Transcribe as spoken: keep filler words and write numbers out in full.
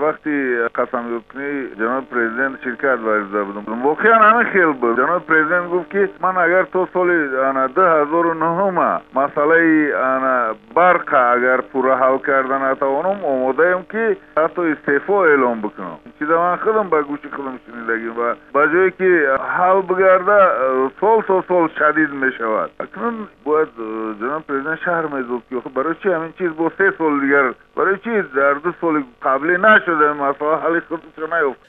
وقتی قسم کنی جناب پرزیدنت شرکت ورزیده بودم واقعا همه خیلی بود. جناب پرزیدنت گفت که من اگر تو سال ده هزار و نه مسئله برق اگر پورا حل کردن نتوانم آماده ام که حتی استعفا اعلام بکنم. چیز من خودم به گوش خودم شنیدگیم و با جایی که حل بگرده سال تا سال شدید می شود. اکنون باید جناب پرزیدنت شهر میزد که برای چی همین چیز با سه سال دیگر برای چی در دو سال قبلی نشده مسئله حل خودش نیفت.